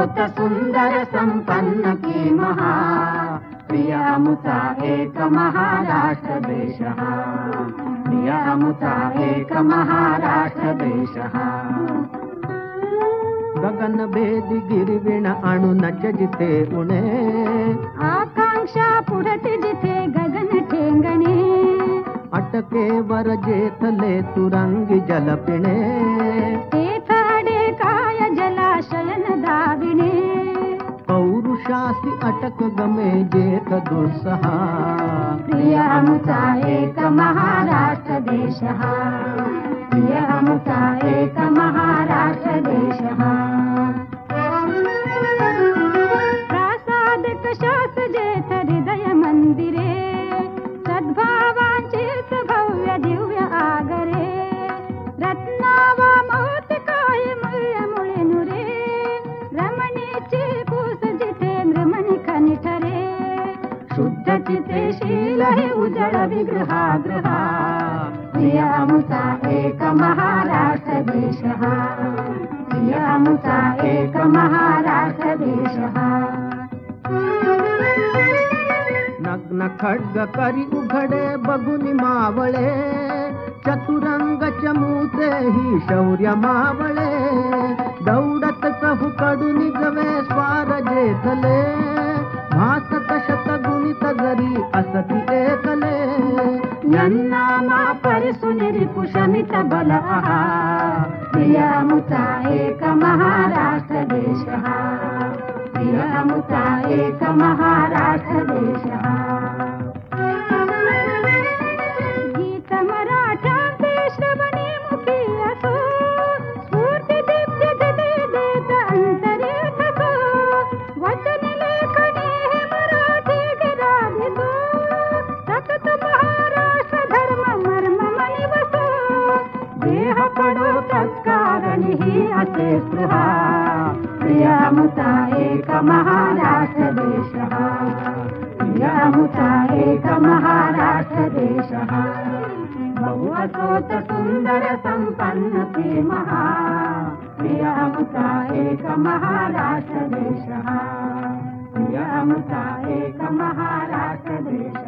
असोत सुंदर संपन्न की महा, प्रिय आमुचा एक महाराष्ट्र देश हा, प्रिय आमुचा एक महाराष्ट्र देश हा. गगन भेदी गिरविण आणूनच जिथे उणे, आकांक्षा पुढते जिथे गगन ठेंगणे, अटकेवर जेथले तुरंगी जल पिणे, तेथाडे काय जलाशयन दाविणे, पौरुषासी अटक गमे जेथ दुस्सहा, प्रिय आमुचा एक महाराष्ट्र देश हा, प्रिय आमुचा एक महाराष्ट्र देश हा. प्रासादिक शास जेथ हृदय मंदिरे, सद्भावांचेच भव्य दिव्य आगरे, रत्नावा मौतिकाय मूल्य मुळे नुरे, रमणीची कूस जिथे नृमणी खनि ठरे, शुद्ध चिते शील हे उजळ विगृहा, प्रिय आमुचा एक महाराष्ट्र देश हा, प्रिय आमुचा एक महाराष्ट्र देश हा. नग्न खड्ग करी उघडे बघुनी मावळे, चतुरंग चमूचे ही शौर्य मावळे, दौडत चहू कडून गवे स्वार जेथले, भासत शतगुणित जरी असती एकले, यन्नामा परिसुनिरी कुशमित बल आहा, प्रिय आमुचा एक महाराष्ट्र देश हा, प्रिय आमुचा एक महाराष्ट्र देश हा. गीत मराठ्यांचे श्रवणी मुखी असो, स्फूर्ती दिव्य देत अंतरे ठसो, वचन लेखणी हे मराठी गिरावितो, सतत महाराष्ट्र धर्म मर्म मनी बसो, देह पडो तत्कारणी ही असे स्पृहा, प्रिय आमुचा एक महाराष्ट्र देश हा, प्रिय आमुचा एक महाराष्ट्र देश हा. बहु असोत सुंदर संपन्न की महा, प्रिय आमुचा एक महाराष्ट्र देश हा, प्रिय आमुचा एक महाराष्ट्र देश